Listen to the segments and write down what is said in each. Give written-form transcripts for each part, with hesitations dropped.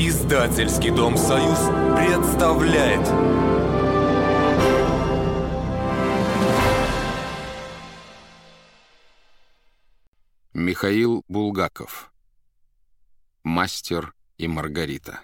Издательский дом «Союз» представляет. Михаил Булгаков. Мастер и Маргарита.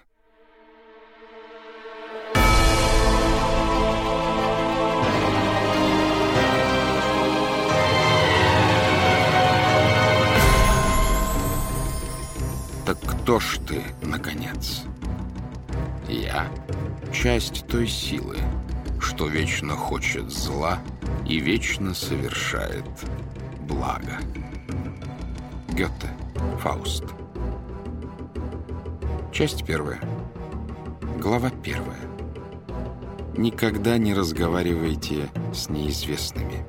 Так кто ж ты, наконец? Я — часть той силы, что вечно хочет зла и вечно совершает благо. Гёте. Фауст. Часть первая. Глава первая. Никогда не разговаривайте с неизвестными.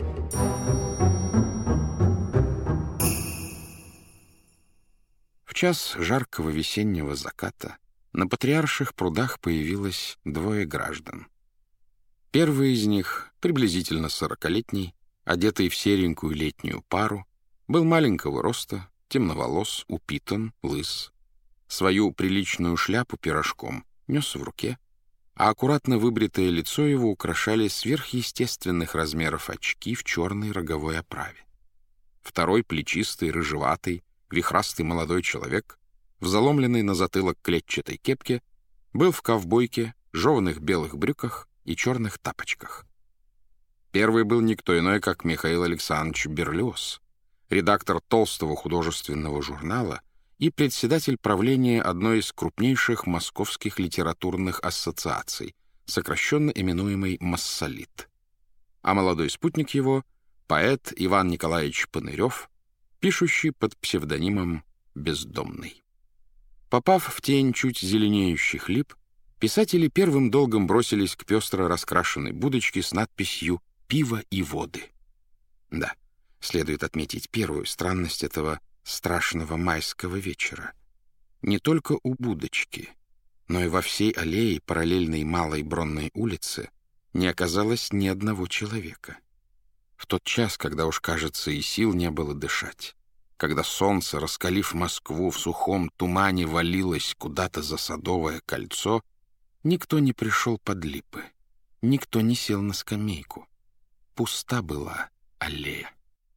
В час жаркого весеннего заката на Патриарших прудах появилось двое граждан. Первый из них, приблизительно 40-летний, одетый в серенькую летнюю пару, был маленького роста, темноволос, упитан, лыс. Свою приличную шляпу пирожком нес в руке, а аккуратно выбритое лицо его украшали сверхъестественных размеров очки в черной роговой оправе. Второй, плечистый, рыжеватый, вихрастый молодой человек, в заломленной на затылок клетчатой кепке, был в ковбойке, жеваных белых брюках и черных тапочках. Первый был никто иной, как Михаил Александрович Берлиоз, редактор толстого художественного журнала и председатель правления одной из крупнейших московских литературных ассоциаций, сокращенно именуемой «Массолит». А молодой спутник его — поэт Иван Николаевич Панырев, пишущий под псевдонимом «Бездомный». Попав в тень чуть зеленеющих лип, писатели первым долгом бросились к пестро раскрашенной будочке с надписью «Пиво и воды». Да, следует отметить первую странность этого страшного майского вечера. Не только у будочки, но и во всей аллее, параллельной Малой Бронной улице, не оказалось ни одного человека. В тот час, когда уж, кажется, и сил не было дышать, когда солнце, раскалив Москву, в сухом тумане валилось куда-то за Садовое кольцо, никто не пришел под липы, никто не сел на скамейку. Пуста была аллея.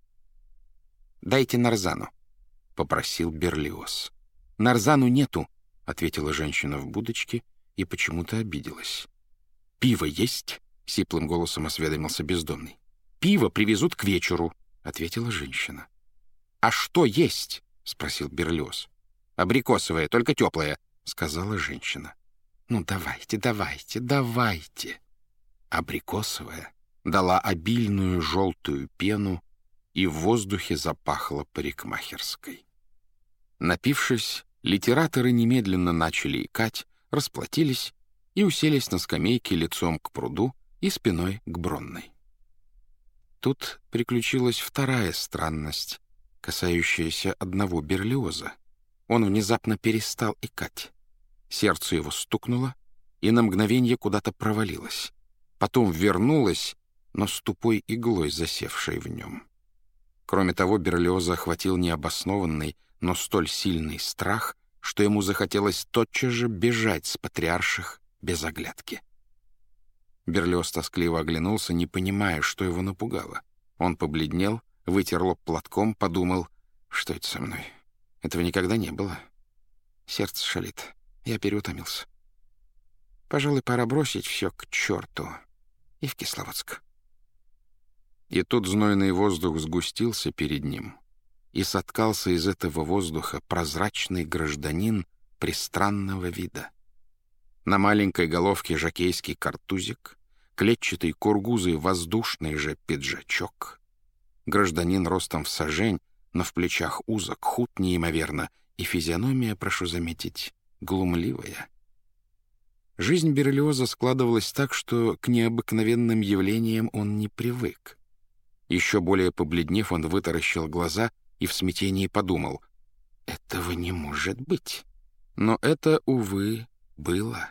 «Дайте нарзану», — попросил Берлиоз. «Нарзану нету», — ответила женщина в будочке и почему-то обиделась. «Пиво есть?» — сиплым голосом осведомился бездомный. «Пиво привезут к вечеру», — ответила женщина. «А что есть?» — спросил Берлиоз. «Абрикосовое, только теплое», — сказала женщина. «Ну, давайте». Абрикосовая дала обильную желтую пену, и в воздухе запахло парикмахерской. Напившись, литераторы немедленно начали икать, расплатились и уселись на скамейке лицом к пруду и спиной к Бронной. Тут приключилась вторая странность, касающаяся одного Берлиоза. Он внезапно перестал икать. Сердце его стукнуло и на мгновение куда-то провалилось. Потом вернулось, но с тупой иглой, засевшей в нем. Кроме того, Берлиоза охватил необоснованный, но столь сильный страх, что ему захотелось тотчас же бежать с Патриарших без оглядки. Берлиоз тоскливо оглянулся, не понимая, что его напугало. Он побледнел, вытер лоб платком, подумал, что это со мной. Этого никогда не было. Сердце шалит. Я переутомился. Пожалуй, пора бросить все к черту и в Кисловодск. И тут знойный воздух сгустился перед ним, и соткался из этого воздуха прозрачный гражданин пристранного вида. На маленькой головке жокейский картузик, клетчатый кургузый воздушный же пиджачок. Гражданин ростом в сажень, но в плечах узок, худ неимоверно, и физиономия, прошу заметить, глумливая. Жизнь Берлиоза складывалась так, что к необыкновенным явлениям он не привык. Еще более побледнев, он вытаращил глаза и в смятении подумал: «Этого не может быть». Но это, увы, было.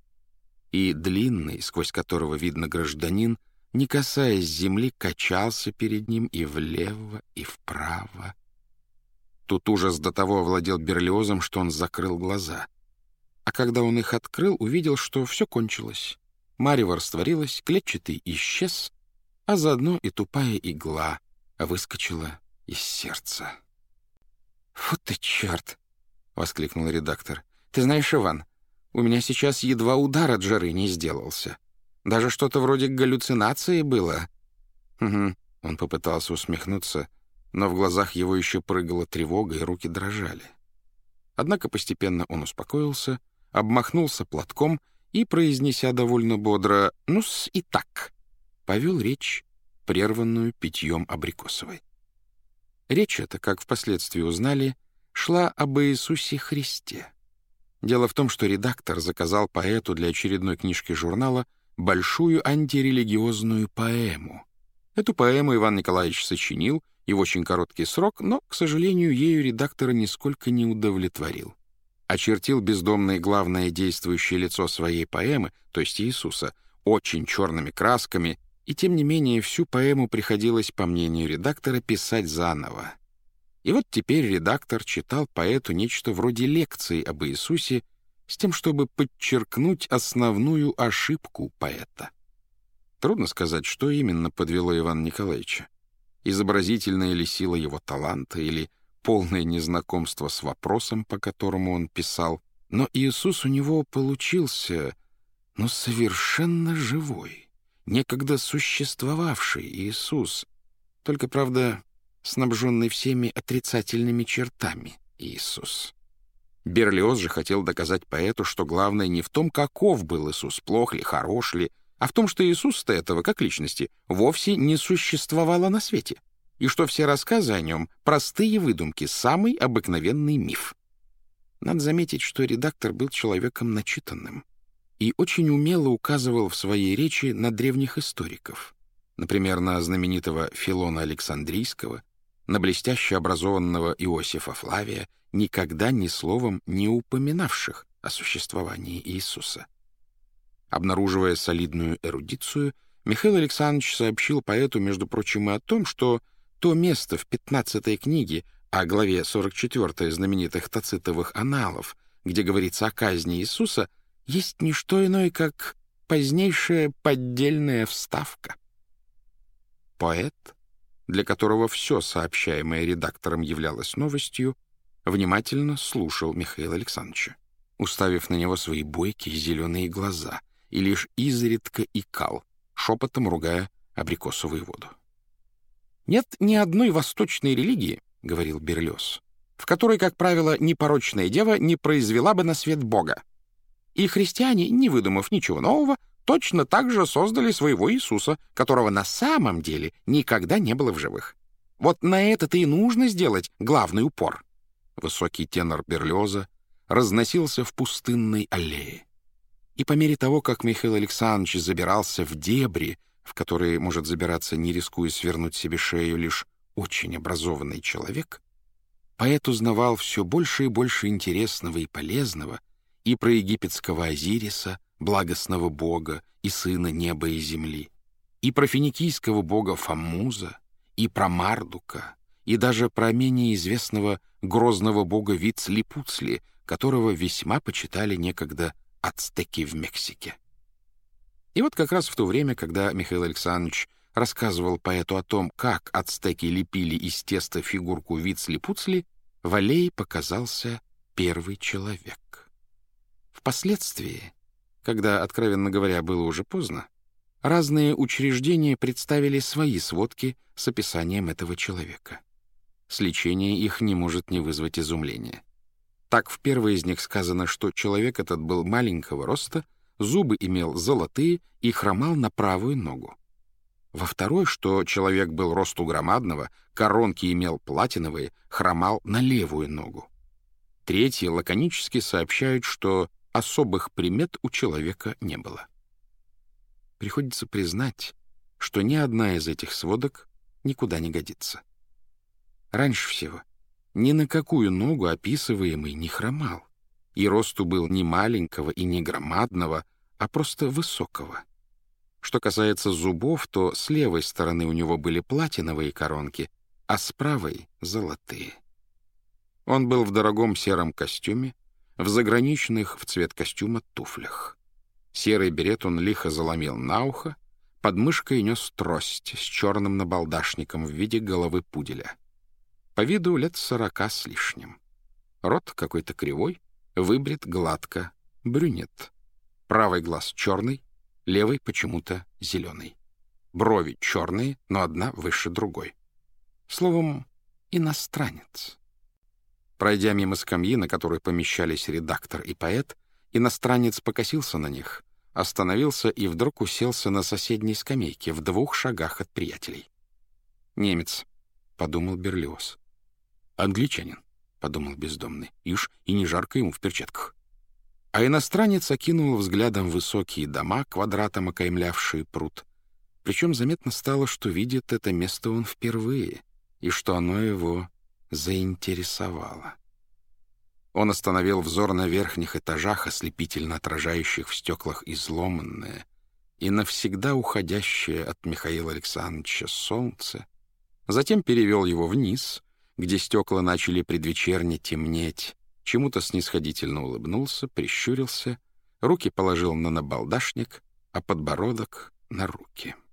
И длинный, сквозь которого видно гражданин, не касаясь земли, качался перед ним и влево, и вправо. Тут ужас до того овладел Берлиозом, что он закрыл глаза. А когда он их открыл, увидел, что все кончилось. Марево растворилась, клетчатый исчез, а заодно и тупая игла выскочила из сердца. «Фу ты, черт!» — воскликнул редактор. «Ты знаешь, Иван, у меня сейчас едва удар от жары не сделался. Даже что-то вроде галлюцинации было». «Угу», — он попытался усмехнуться, но в глазах его еще прыгала тревога, и руки дрожали. Однако постепенно он успокоился, обмахнулся платком и, произнеся довольно бодро «ну-с, и так», повел речь, прерванную питьем абрикосовой. Речь эта, как впоследствии узнали, шла об Иисусе Христе. Дело в том, что редактор заказал поэту для очередной книжки журнала большую антирелигиозную поэму. Эту поэму Иван Николаевич сочинил и в очень короткий срок, но, к сожалению, ею редактора нисколько не удовлетворил. Очертил бездомное главное действующее лицо своей поэмы, то есть Иисуса, очень черными красками, и тем не менее всю поэму приходилось, по мнению редактора, писать заново. И вот теперь редактор читал поэту нечто вроде лекции об Иисусе с тем, чтобы подчеркнуть основную ошибку поэта. Трудно сказать, что именно подвело Ивана Николаевича. Изобразительная ли сила его таланта или полное незнакомство с вопросом, по которому он писал, но Иисус у него получился, совершенно живой, некогда существовавший Иисус, только, правда, снабженный всеми отрицательными чертами Иисус. Берлиоз же хотел доказать поэту, что главное не в том, каков был Иисус, плох ли, хорош ли, а в том, что Иисуса этого, как личности, вовсе не существовало на свете, и что все рассказы о нем — простые выдумки, самый обыкновенный миф. Надо заметить, что редактор был человеком начитанным и очень умело указывал в своей речи на древних историков, например, на знаменитого Филона Александрийского, на блестяще образованного Иосифа Флавия, никогда ни словом не упоминавших о существовании Иисуса. Обнаруживая солидную эрудицию, Михаил Александрович сообщил поэту, между прочим, и о том, что то место в 15-й книге, о главе 44 знаменитых Тацитовых аналов, где говорится о казни Иисуса, есть не что иное, как позднейшая поддельная вставка. Поэт, для которого все сообщаемое редактором являлось новостью, внимательно слушал Михаила Александровича, уставив на него свои бойкие зеленые глаза, и лишь изредка икал, шепотом ругая абрикосовую воду. «Нет ни одной восточной религии, — говорил Берлиоз, — в которой, как правило, непорочная дева не произвела бы на свет Бога. И христиане, не выдумав ничего нового, точно так же создали своего Иисуса, которого на самом деле никогда не было в живых. Вот на это-то и нужно сделать главный упор». Высокий тенор Берлиоза разносился в пустынной аллее. И по мере того, как Михаил Александрович забирался в дебри, в которые может забираться, не рискуя свернуть себе шею, лишь очень образованный человек, поэт узнавал все больше и больше интересного и полезного и про египетского Азириса, благостного бога и сына неба и земли, и про финикийского бога Фаммуза, и про Мардука, и даже про менее известного грозного бога Вицлипуцли, которого весьма почитали некогда ацтеки в Мексике. И вот как раз в то время, когда Михаил Александрович рассказывал поэту о том, как ацтеки лепили из теста фигурку Вицли-Пуцли, в аллее показался первый человек. Впоследствии, когда, откровенно говоря, было уже поздно, разные учреждения представили свои сводки с описанием этого человека. Сличение их не может не вызвать изумления. Так в первой из них сказано, что человек этот был маленького роста, зубы имел золотые и хромал на правую ногу. Во второй, что человек был росту громадного, коронки имел платиновые, хромал на левую ногу. Третьи лаконически сообщают, что особых примет у человека не было. Приходится признать, что ни одна из этих сводок никуда не годится. Раньше всего ни на какую ногу описываемый не хромал, и росту был не маленького и не громадного, а просто высокого. Что касается зубов, то с левой стороны у него были платиновые коронки, а с правой — золотые. Он был в дорогом сером костюме, в заграничных в цвет костюма туфлях. Серый берет он лихо заломил на ухо, под мышкой нес трость с черным набалдашником в виде головы пуделя. По виду лет 40 с лишним. Рот какой-то кривой, выбрит гладко, брюнет. Правый глаз черный, левый почему-то зеленый. Брови черные, но одна выше другой. Словом, иностранец. Пройдя мимо скамьи, на которой помещались редактор и поэт, иностранец покосился на них, остановился и вдруг уселся на соседней скамейке в 2 шагах от приятелей. «Немец», — подумал Берлиоз. «Англичанин», — подумал бездомный. Ишь, и не жарко ему в перчатках. А иностранец окинул взглядом высокие дома, квадратом окаймлявшие пруд. Причем заметно стало, что видит это место он впервые, и что оно его заинтересовало. Он остановил взор на верхних этажах, ослепительно отражающих в стеклах изломанное и навсегда уходящее от Михаила Александровича солнце, затем перевел его вниз, где стекла начали предвечерне темнеть, чему-то снисходительно улыбнулся, прищурился, руки положил на набалдашник, а подбородок — на руки.